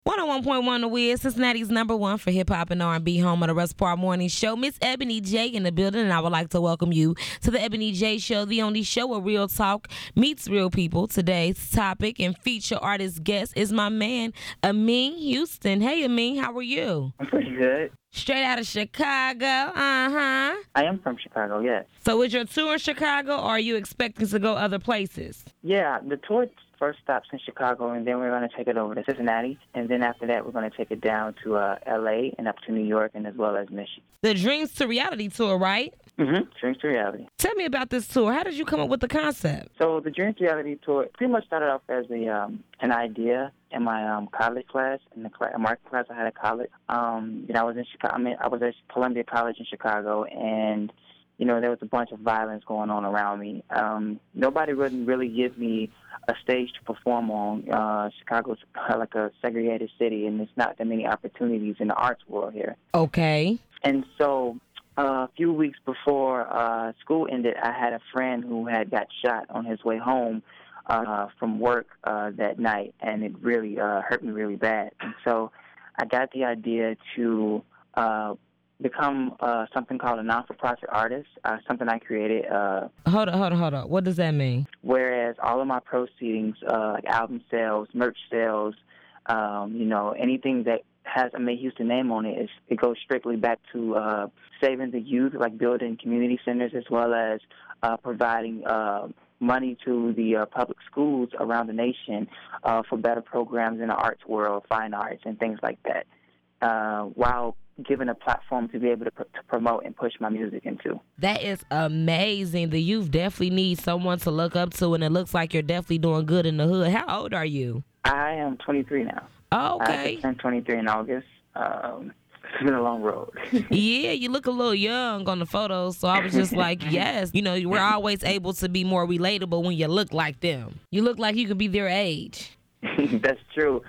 101.1 The Wiz, Cincinnati's number one for hip hop and R&B, home of the Reservoir Morning Show. Miss Ebony J in the building, and I would like to welcome you to the Ebony J Show, the only show where real talk meets real people. Today's topic and feature artist guest is my man, Amin Houston. Hey, Amin, how are you? I'm pretty good. Straight out of Chicago, I am from Chicago, yes. So is your tour in Chicago, or are you expecting to go other places? Yeah, the tour first stops in Chicago, and then we're going to take it over to Cincinnati, and then after that, we're going to take it down to L.A. and up to New York, and as well as Michigan. The Dreams to Reality tour, right? Mm-hmm. Dreams to Reality. Tell me about this tour. How did you come up with the concept? So the Dreams to Reality tour pretty much started off as an idea in my college class, in the marketing class I had at college. I was in Chicago. I was at Columbia College in Chicago, and there was a bunch of violence going on around me. Nobody wouldn't really give me a stage to perform on. Chicago's kind of like a segregated city, and there's not that many opportunities in the arts world here. Okay. And so a few weeks before school ended, I had a friend who had got shot on his way home from work that night, and it really hurt me really bad. And so I got the idea to become something called a non-for-profit artist, something I created. Hold on. What does that mean? Whereas all of my proceedings, like album sales, merch sales, anything that has a May Houston name on it, it goes strictly back to saving the youth, like building community centers, as well as providing money to the public schools around the nation for better programs in the arts world, fine arts, and things like that, while given a platform to be able to promote and push my music into. That is amazing. The youth definitely need someone to look up to, and it looks like you're definitely doing good in the hood. How old are you? I am 23 now. Okay. I turned 23 in August. It's been a long road. Yeah, you look a little young on the photos, so I was just like, yes. We're always able to be more relatable when you look like them. You look like you could be their age. That's true.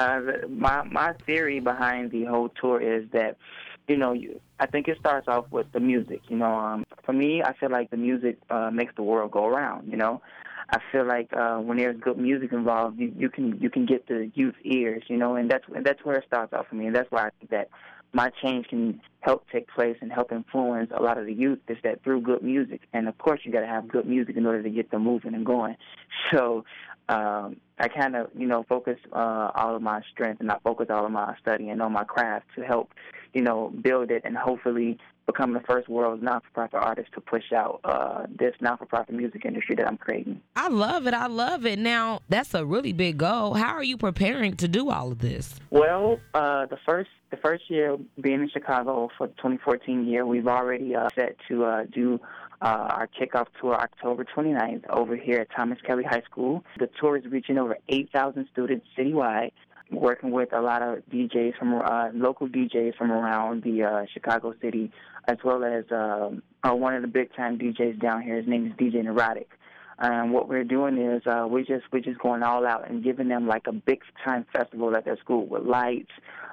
My theory behind the whole tour is that, I think it starts off with the music. For me, I feel like the music makes the world go around. I feel like when there's good music involved, you can get the youth ears. And that's where it starts off for me, and that's why I think that my change can help take place and help influence a lot of the youth, is that through good music. And of course, you got to have good music in order to get them moving and going. So I kind of, focus all of my strength, and I focus all of my study and on my craft to help, build it and hopefully become the first world's non-for-profit artist to push out this non-for-profit music industry that I'm creating. I love it. Now, that's a really big goal. How are you preparing to do all of this? Well, the first year being in Chicago for the 2014 year, we've already set to do our kickoff tour October 29th over here at Thomas Kelly High School. The tour is reaching over 8,000 students citywide, working with a lot of DJs from local DJs from around the Chicago city, as well as one of the big-time DJs down here. His name is DJ Neurotic. What we're doing is we're just going all out and giving them like a big-time festival at their school with lights,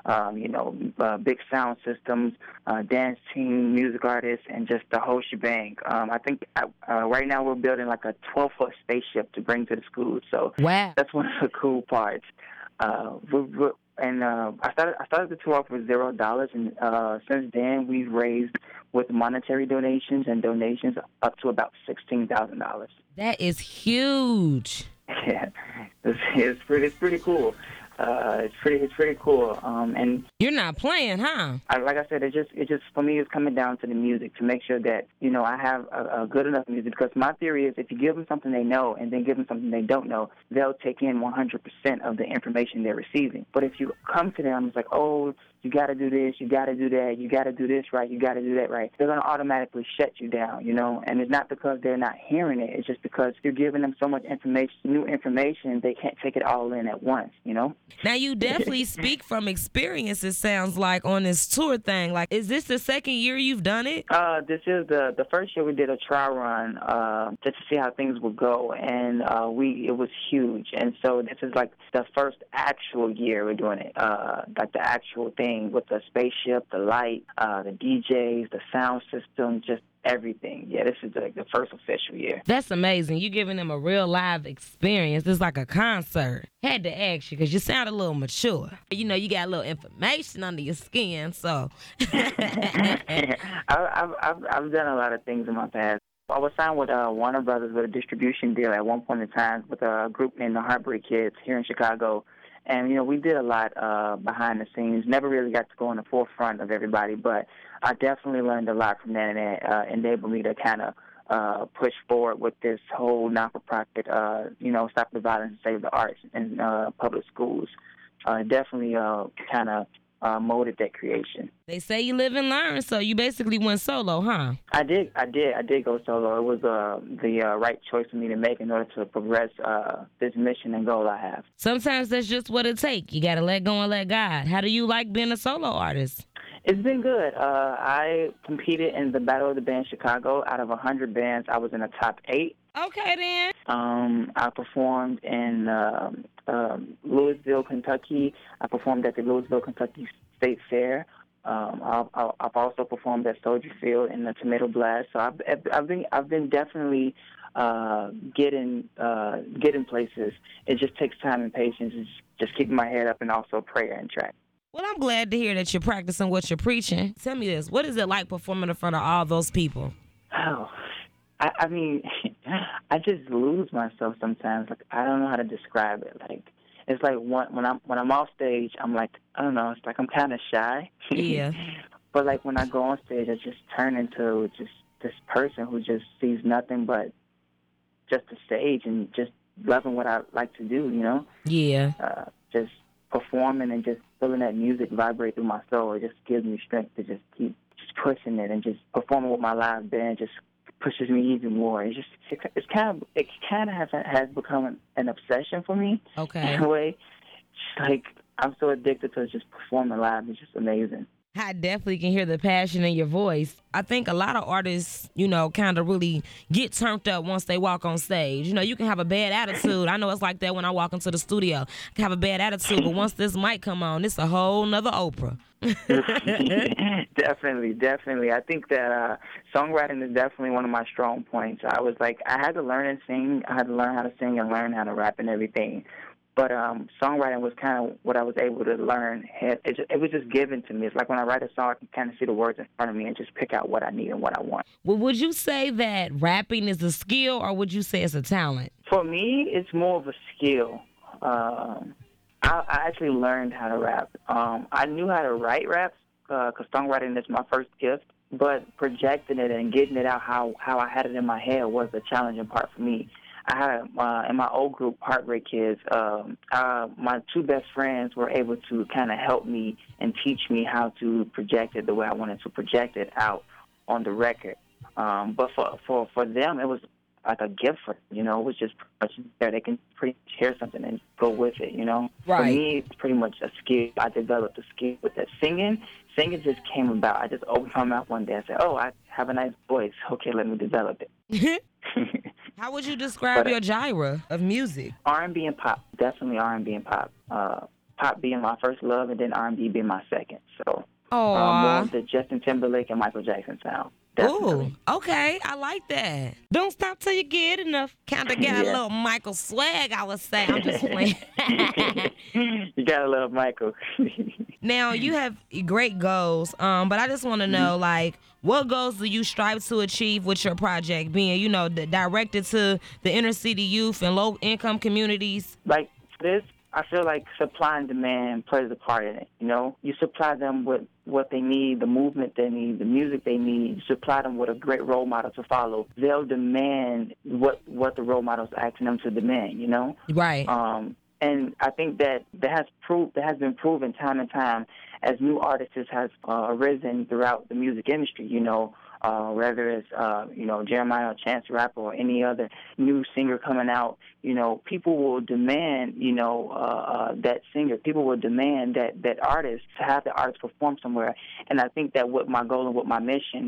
big sound systems, dance team, music artists, and just the whole shebang. I think right now we're building like a 12-foot spaceship to bring to the school. So wow, that's one of the cool parts. I started the tour off with $0, and since then we've raised with monetary donations and donations up to about $16,000. That is huge. Yeah, it's pretty cool. It's pretty cool. And you're not playing, huh? Like I said, it just for me, it's coming down to the music to make sure that I have a good enough music. Because my theory is, if you give them something they know and then give them something they don't know, they'll take in 100% of the information they're receiving. But if you come to them, it's like, oh, you got to do this, you got to do that, you got to do this right, you got to do that right. They're going to automatically shut you down, And it's not because they're not hearing it. It's just because you're giving them so much information, new information, they can't take it all in at once, Now, you definitely speak from experience, it sounds like, on this tour thing. Like, is this the second year you've done it? This is the first year we did a trial run just to see how things would go, and it was huge. And so this is like the first actual year we're doing it, like the actual thing with the spaceship, the light, the DJs, the sound system, just everything. Yeah, this is like the first official year. That's amazing. You giving them a real live experience. It's like a concert. Had to ask you because you sound a little mature. You know, you got a little information under your skin, so. I've done a lot of things in my past. I was signed with Warner Brothers with a distribution deal at one point in time with a group named the Heartbreak Kids here in Chicago. And, you know, we did a lot behind the scenes. Never really got to go in the forefront of everybody, but I definitely learned a lot from that, and it enabled me to kind of push forward with this whole not-for-profit, Stop the Violence, Save the Arts in public schools. Definitely kind of molded that creation. They say you live and learn, so you basically went solo, huh? I did go solo. It was the right choice for me to make in order to progress this mission and goal I have. Sometimes that's just what it takes. You got to let go and let God. How do you like being a solo artist? It's been good. I competed in the Battle of the Band Chicago. Out of 100 bands, I was in the top 8. Okay, then. I performed in Louisville, Kentucky. I performed at the Louisville, Kentucky State Fair. I've also performed at Soldier Field in the Tomato Blast. So I've been definitely getting places. It just takes time and patience. It's just keeping my head up and also prayer and track. Well, I'm glad to hear that you're practicing what you're preaching. Tell me this. What is it like performing in front of all those people? Oh, I mean, I just lose myself sometimes. Like, I don't know how to describe it. Like, it's like when I'm off stage, I'm like, I don't know. It's like I'm kind of shy. Yeah. But like when I go on stage, I just turn into just this person who just sees nothing but just the stage and just loving what I like to do. You know? Yeah. Just performing and just feeling that music vibrate through my soul. It just gives me strength to just keep just pushing it, and just performing with my live band just pushes me even more. It kind of has become an obsession for me. Okay. In a way, it's like I'm so addicted to just performing live. It's just amazing. I definitely can hear the passion in your voice. I think a lot of artists, kind of really get turned up once they walk on stage. You can have a bad attitude. I know it's like that when I walk into the studio. I can have a bad attitude, but once this mic come on, it's a whole nother Oprah. Definitely. I think that songwriting is definitely one of my strong points. I had to learn and sing. I had to learn how to sing and learn how to rap and everything. But songwriting was kind of what I was able to learn. It was just given to me. It's like when I write a song, I can kind of see the words in front of me and just pick out what I need and what I want. Well, would you say that rapping is a skill, or would you say it's a talent? For me, it's more of a skill. I actually learned how to rap. I knew how to write raps because songwriting is my first gift. But projecting it and getting it out how I had it in my head was the challenging part for me. I had in my old group, Heartbreak Kids, my two best friends were able to kind of help me and teach me how to project it the way I wanted to project it out on the record. But for them, it was like a gift for them, It was just pretty much there. They can pretty much hear something and go with it, Right. For me, it's pretty much a skill. I developed a skill with that. Singing just came about. I just opened my mouth one day and said, oh, I have a nice voice. Okay, let me develop it. How would you describe your genre of music? R&B and pop. Definitely R&B and pop. Pop being my first love, and then R&B being my second. So more of the Justin Timberlake and Michael Jackson sound. Definitely. Ooh, okay. I like that. Don't stop till you get enough. Kind of got a little Michael swag, I would say. I'm just playing. You got a little Michael. Now, you have great goals, but I just want to know, what goals do you strive to achieve with your project being, directed to the inner city youth and low-income communities? Like this, I feel like supply and demand plays a part in it, You supply them with what they need, the movement they need, the music they need. You supply them with a great role model to follow. They'll demand what the role model's asking them to demand, Right. And I think that has been proven time and time as new artists has arisen throughout the music industry, whether it's, Jeremiah or Chance the Rapper or any other new singer coming out, people will demand, that singer. People will demand that artist to have the artist perform somewhere. And I think that with my goal and with my mission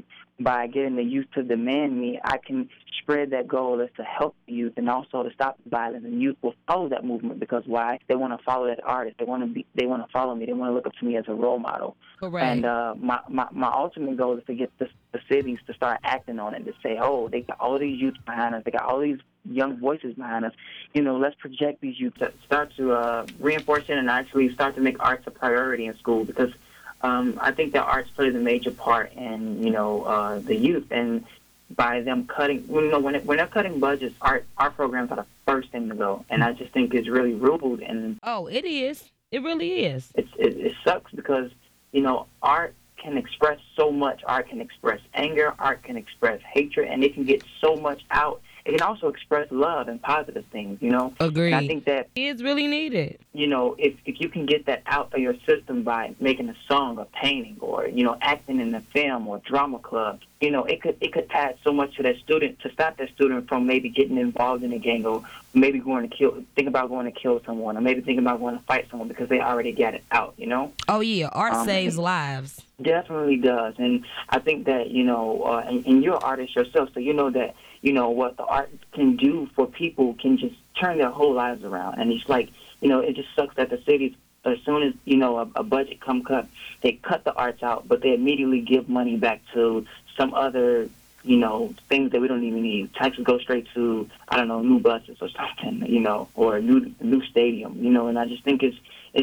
by getting the youth to demand me, I can spread that goal is to help the youth and also to stop the violence. And youth will follow that movement because why? They want to follow that artist. They want to follow me. They want to look up to me as a role model. Correct. And my ultimate goal is to get the cities to start acting on it, to say, oh, they got all these youth behind us. They got all these young voices behind us. Let's project these youth to start to reinforce it and actually start to make arts a priority in school, because I think that arts plays a major part in, the youth. And by them cutting, when they're cutting budgets, art programs are the first thing to go. And I just think it's really rude. And oh, it is. It really is. It sucks because, art can express so much. Art can express anger. Art can express hatred. And it can get so much out. It can also express love and positive things, Agreed. And I think that it's really needed. If you can get that out of your system by making a song or painting or, acting in a film or drama club, it could add so much to that student to stop that student from maybe getting involved in a gang or maybe think about going to kill someone or maybe thinking about going to fight someone because they already got it out, Oh, yeah. Art saves lives. Definitely does. And I think that, and you're an artist yourself, so you know that, what the art can do for people can just turn their whole lives around. And it's like, it just sucks that the cities, as soon as, a budget come cut, they cut the arts out, but they immediately give money back to some other, things that we don't even need. Taxes go straight to, I don't know, new buses or something, or a new stadium, and I just think it's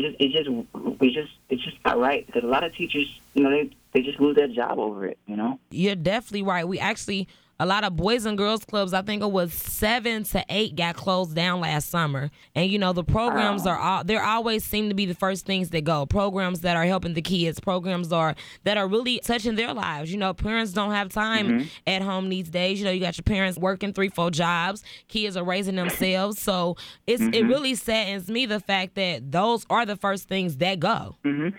just not right, because a lot of teachers, they just lose their job over it, You're definitely right. We actually, a lot of boys and girls clubs, I think it was 7 to 8 got closed down last summer. And, the programs there always seem to be the first things that go. Programs that are helping the kids, programs that are really touching their lives. Parents don't have time at home these days. You got your parents working 3-4 jobs. Kids are raising themselves. So it really saddens me the fact that those are the first things that go. And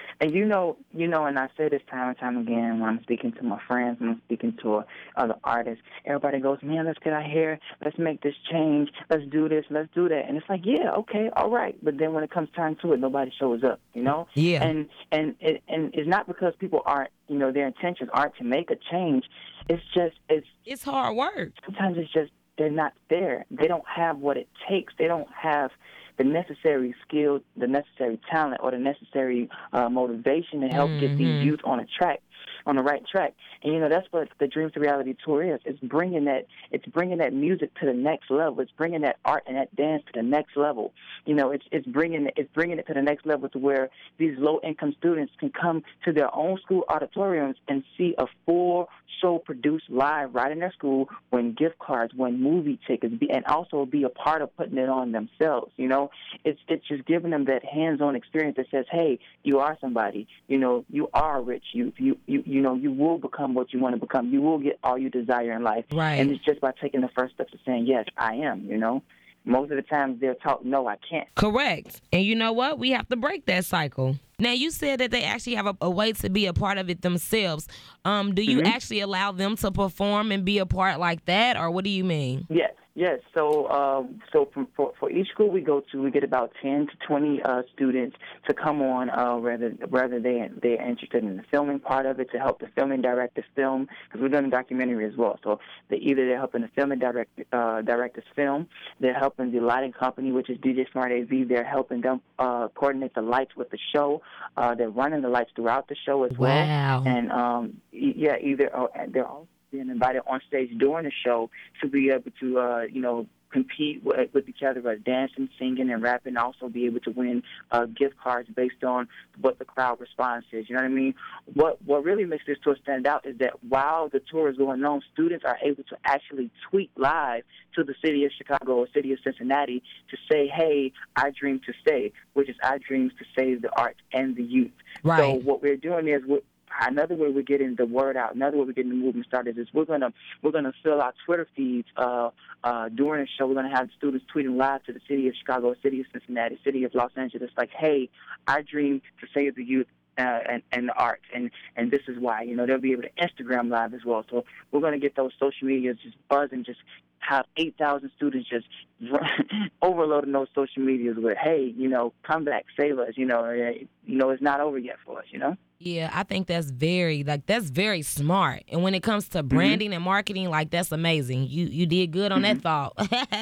and I say this time and time again when I'm speaking to my friends, when I'm speaking to other artists, everybody goes, man, let's get out here, let's make this change, let's do this, let's do that. And it's like, yeah, okay, all right. But then when it comes time to it, nobody shows up, Yeah. And it's not because people aren't, their intentions aren't to make a change. It's hard work. Sometimes it's just they're not there. They don't have what it takes. They don't have the necessary skill, the necessary talent, or the necessary motivation to help get these youth on the right track. And that's what the Dreams to Reality tour is. It's bringing that music to the next level. It's bringing that art and that dance to the next level. It's bringing it to the next level to where these low income students can come to their own school auditoriums and see a full show produced live right in their school, win gift cards, win movie tickets, and also be a part of putting it on themselves. It's just giving them that hands-on experience that says, hey, you are somebody. You are rich. You will become what you want to become. You will get all you desire in life. Right. And it's just by taking the first steps of saying, yes, I am, Most of the times they're taught, no, I can't. Correct. And you know what? We have to break that cycle. Now, you said that they actually have a way to be a part of it themselves. Do you actually allow them to perform and be a part like that, or what do you mean? Yes. So for each school we go to, we get about 10 to 20 students to come on, whether they're interested in the filming part of it, to help the filming directors film, because we're doing a documentary as well. So they're helping the filming directors film, they're helping the lighting company, which is DJ Smart AV, they're helping them coordinate the lights with the show. They're running the lights throughout the show as well. Wow. And they're also being invited on stage during the show to be able to, compete with each other by dancing, singing, and rapping, and also be able to win gift cards based on what the crowd response is. You know what I mean? What really makes this tour stand out is that while the tour is going on, students are able to actually tweet live to the city of Chicago or city of Cincinnati to say, hey, I dream to stay, which is I dream to save the arts and the youth. Right. So what we're doing is another way we're getting the word out, another way we're getting the movement started is we're gonna fill our Twitter feeds during the show. We're gonna have students tweeting live to the city of Chicago, city of Cincinnati, city of Los Angeles, like, hey, I dream to save the youth and the arts, and this is why. They'll be able to Instagram live as well. So we're gonna get those social medias just buzzing, just have 8,000 students just overloading those social medias with, hey, come back, save us, it's not over yet for us, Yeah, I think that's very smart. And when it comes to branding and marketing, that's amazing. You did good on that thought.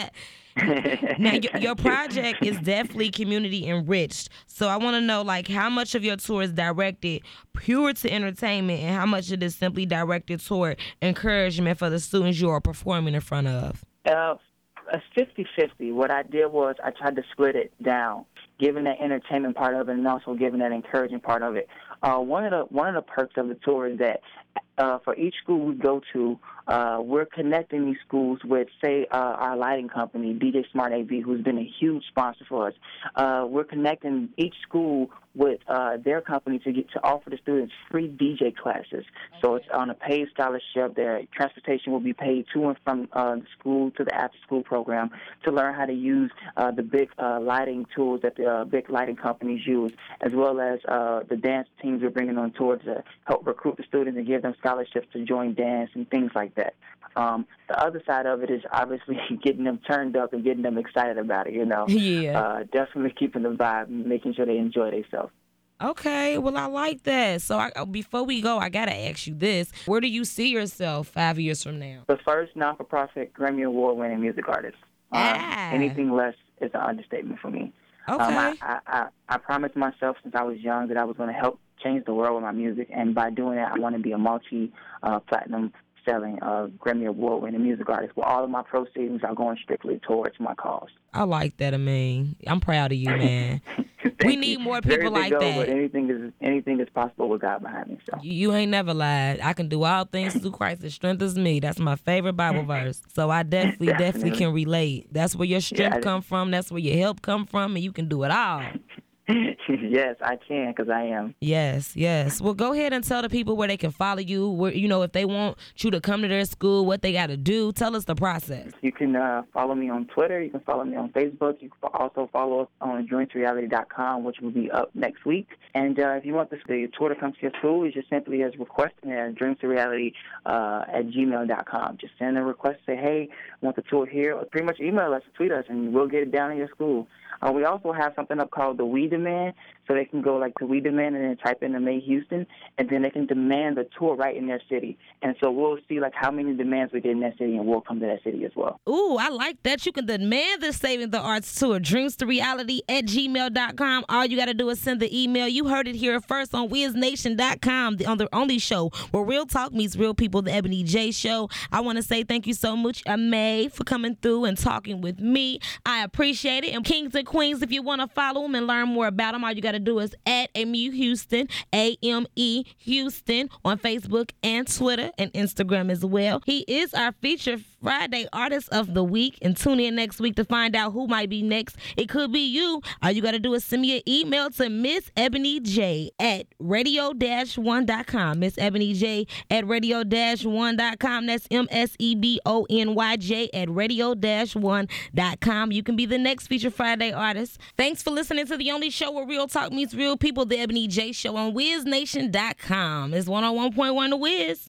Now, your project is definitely community enriched. So I want to know, how much of your tour is directed pure to entertainment and how much it is simply directed toward encouragement for the students you are performing in front of? It's 50-50. What I did was I tried to split it down, giving that entertainment part of it and also giving that encouraging part of it. One of the perks of the tour is that for each school we go to, we're connecting these schools with, say, our lighting company, DJ Smart AV, who's been a huge sponsor for us. We're connecting each school with their company to offer the students free DJ classes. So it's on a paid scholarship. Their transportation will be paid to and from the school to the after-school program to learn how to use the big lighting tools that the big lighting companies use, as well as the dance teams we're bringing on tour to help recruit the students and give them scholarships to join dance and things like that. The other side of it is obviously getting them turned up and getting them excited about it, Yeah. Definitely keeping the vibe and making sure they enjoy themselves. Okay, well, I like that. So before we go, I got to ask you this. Where do you see yourself 5 years from now? The first non-for-profit Grammy Award-winning music artist. Anything less is an understatement for me. Okay. I promised myself since I was young that I was going to help change the world with my music, and by doing that, I want to be a multi-platinum selling Grammy Award-winning music artist, where all of my proceeds are going strictly towards my cause. I like that, Amin. I'm proud of you, man. We need more people like that. But anything is possible with God behind me. So you ain't never lied. I can do all things through Christ that strengthens me. That's my favorite Bible verse. So I definitely can relate. That's where your strength come from. That's where your help come from, and you can do it all. Yes, I can, because I am. Yes. Well, go ahead and tell the people where they can follow you, where, if they want you to come to their school, what they got to do. Tell us the process. You can follow me on Twitter. You can follow me on Facebook. You can also follow us on DreamsReality.com, which will be up next week. And if you want the tour to come to your school, it's just simply as requesting at DreamsReality at gmail.com. Just send a request, say, hey, I want the tour here, or pretty much email us or tweet us, and we'll get it down in your school. We also have something up called the We Demand, so they can go to We Demand and then type in the May Houston, and then they can demand the tour right in their city. And so we'll see how many demands we get in that city, and we'll come to that city as well. Ooh, I like that. You can demand the Saving the Arts tour, dreamstoreality at gmail.com. All you got to do is send the email. You heard it here first on WizNation.com, on the only show where real talk meets real people, the Ebony J Show. I want to say thank you so much, May, for coming through and talking with me. I appreciate it. And Kings and Queens, if you want to follow them and learn more about them, all you got to do is at AME Houston, AME Houston, on Facebook and Twitter and Instagram as well. He is our featured Friday Artist of the Week, and tune in next week to find out who might be next. It could be you. All you got to do is send me an email to Miss Ebony J at radio-1.com. Miss Ebony J at radio-1.com. That's MSEBONYJ at radio-1.com. You can be the next featured Friday artist. Thanks for listening to the only show where real talk meets real people, the Ebony J Show on WizNation.com. It's 101.1 The Wiz.